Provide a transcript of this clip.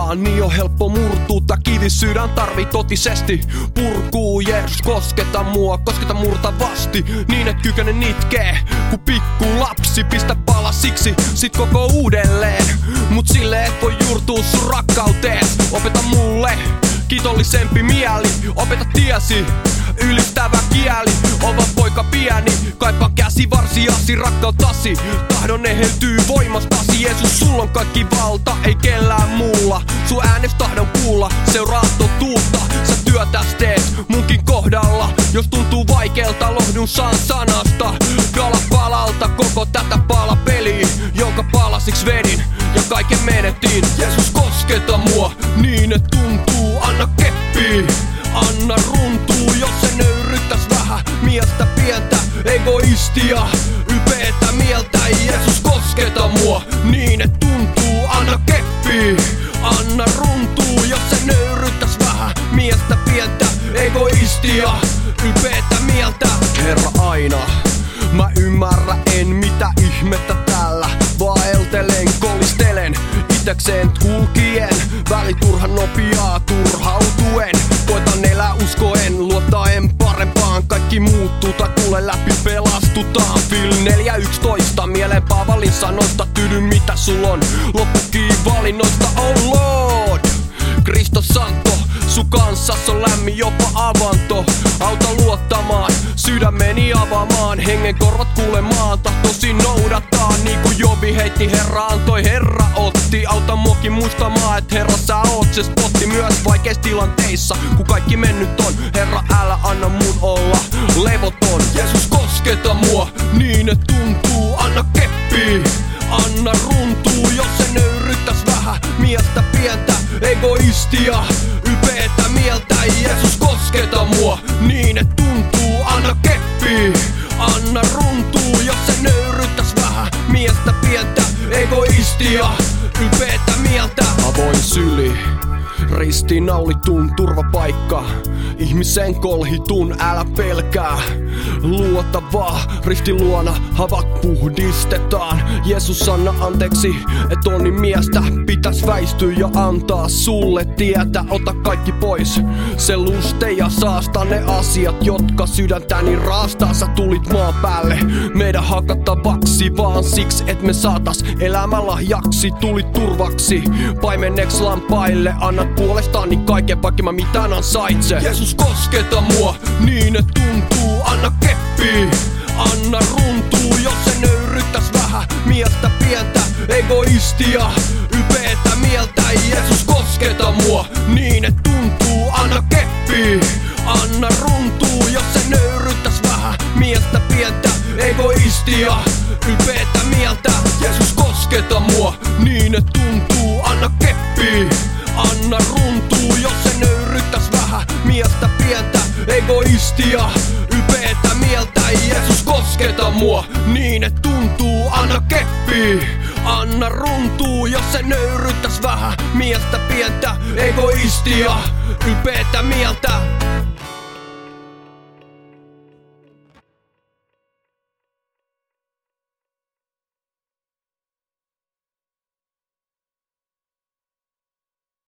vaan, niin on helppo murtuu. Tää kivisydän tarvii totisesti purkuu. Jeesus, kosketa mua, kosketa murtavasti, niin et kykene nitkee ku pikku lapsi. Pistä palasiksi sit koko uudelleen, mut silleen et voi juurtuu sun rakkauteen. Opeta mulle kiitollisempi mieli, opeta tiesi ylistävä kieli. Ova poika pieni, kaipaan käsivarsiasi rakkautasi. Tahdon eheytyy voimastasi. Jeesus, sulla on kaikki valta, ei kellään muulla. Sun äänes tahdon kuulla, seuraa totuutta. Sä työtäs teet munkin kohdalla. Jos tuntuu vaikealta, lohdun saan sanasta. Kala palalta koko tätä palapeliä, jonka palasiks vedin ja kaiken menetin. Jeesus, kosketa mua niin et tuntuu. Anna keppi, anna runtuu. Jos se nöyryttäs vähän miestä pientä, egoistia, ylpeetä mieltä. Jeesus, kosketa mua niin et tuntuu. Anna keppi, anna runtuu. Jos se nöyryttäs vähän miestä pientä, egoistia, ylpeetä mieltä. Herra aina, mä ymmärrä en mitä ihmettä tällä. Vaeltelen, kolistelen, itekseen kulkien. Väli turhan nopeaa turhautuen. Koitan elää uskoen, luottaen parempaan. Kaikki muuttuu tai tulee läpi, pelastutaan. Fil 4.11, mieleen Paavalin sanoista. Tydy mitä sul on, loppukin valinnoista. Oh Lord, Kristos Santo, sun kanssas on lämmin jopa avanto. Auta luottamaan, sydämeni avaamaan. Hengen korvat kuulemaan, tahtosi noudattaa. Niinku Jobi heitti, Herra antoi, Herra otti. Auta muakin muistamaan, et Herra sä oot se spotti. Myös vaikeissa tilanteissa, kun kaikki mennyt on. Herra älä anna mun olla levoton. Jeesus, kosketa mua niin et tuntuu. Anna keppi, anna runtuu. Jos se nöyryttäs vähän miestä pientä, egoistia, ylpeetä mieltä. Jeesus, kosketa mua niin et tuntuu. Anna keppi, anna runtuu. Jos se nöyryttäs vähän miestä pientä, egoistia, ylpeetä mieltä. Avoin syli, ristiinnaulitun turvapaikka. Ihmisen kolhitun, älä pelkää. Luota vaan, ristin luona havat puhdistetaan. Jeesus anna anteeksi, et onni miestä pitäis väistyä ja antaa sulle tietä. Ota kaikki pois, se luste ja saasta ne asiat, jotka sydäntäni raastaa. Sä tulit maan päälle meidän hakattavaksi, vaan siksi et me saatas elämänlahjaksi. Tulit turvaksi paimenneks lampaille, annat puolestani kaiken, vaikka mä mitään ansaitse. Jeesus, kosketa mua niin et tuntuu. Anna keppi, anna runtuu. Jos se nöyryttäs vähän miestä pientä, egoistia, ylpeetä mieltä. Jeesus, kosketa mua niin et tuntuu. Anna keppi, anna runtuu. Jos se nöyryttäs vähän miestä pientä, egoistia, ylpeetä mieltä. Jeesus, kosketa mua niin et tuntuu. Anna keppi, anna runtuu. Jos se nöyryttäs vähän miestä pientä, egoistia, ylpeetä mieltä. Jeesus, kosketa mua niin et tuntuu. Anna keppi, anna runtuu. Jos se nöyryttäs vähän miestä pientä, egoistia, ylpeetä mieltä.